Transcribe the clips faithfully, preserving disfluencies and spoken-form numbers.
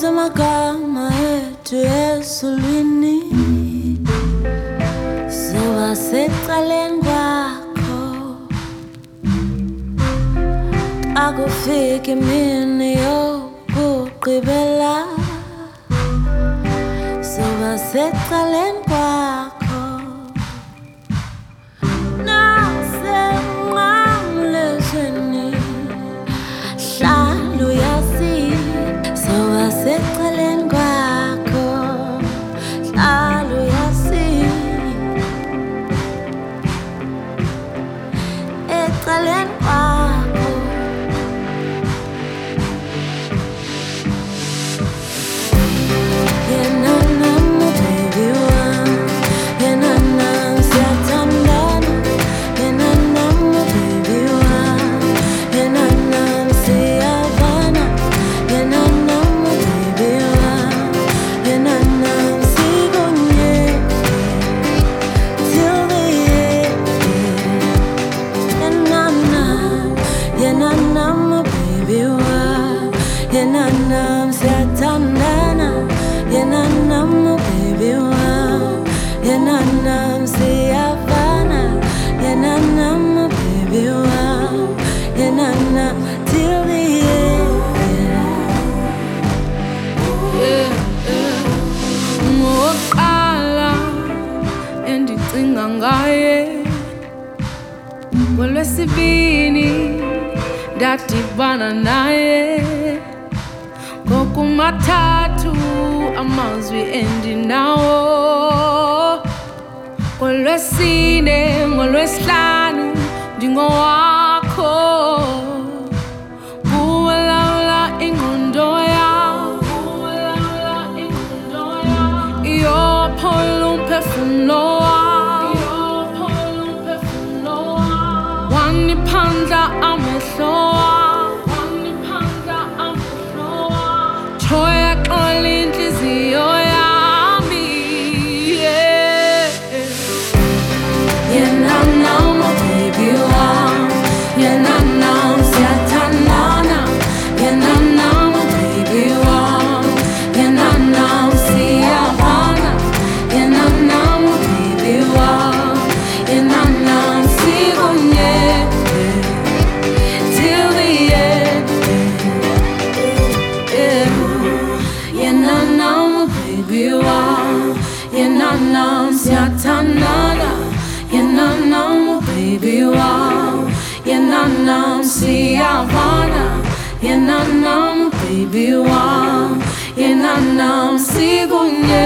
amagama ethu esulwini sewasecaleni kwakho akufika imini yokugqibela sewasecaleni kwakho nasemnqamlezweni hlala uyazi sewasecaleni kwakho hlala uyazi ecaleni kwakho yena nami baby wami yena nami siyathandana yena nami baby wami yena nami siyavana yena nami baby wami yena nami sikunye till the end yena nami yena nami baby wami yena nami siyathandana yena nami baby wami yena nami siyavana yena nami baby wami yena nami till the end. Ngoqala endicinga ngaye ngolwesibini ndadibana naye ngokumathathu amazwi endinawo ngolwesine ngolwesihlanu ndingowakho kuwalawula ingqondo yam iyophola umphefumlo wam waniphandla amehlo wam choya xola intliziyo yami yeah. Yena nami baby wami yena nami siyathandana yena nami baby wami yena nami siyavana yena nami baby wami yena nami sikunye till the end yeah. Yena nami baby wami yena nami siyathandana yena nami baby wami yena nami siyavana yena nami baby wami yena nami sikunye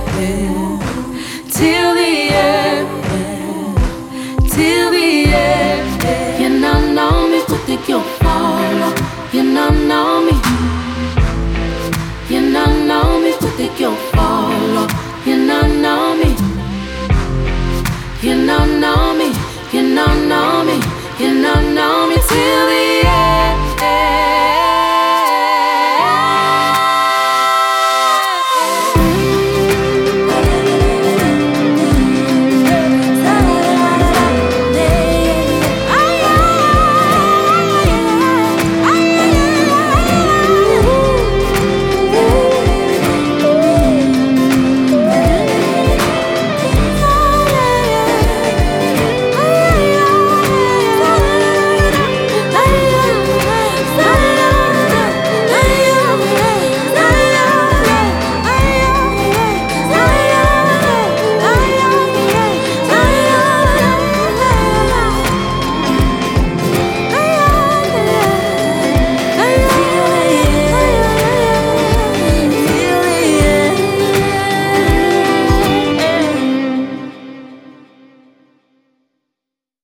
till the end till the end yena nami kuthi kuyofala yena nami yena nami kuthi kuyofala yena nami yena nami yena nami yena nami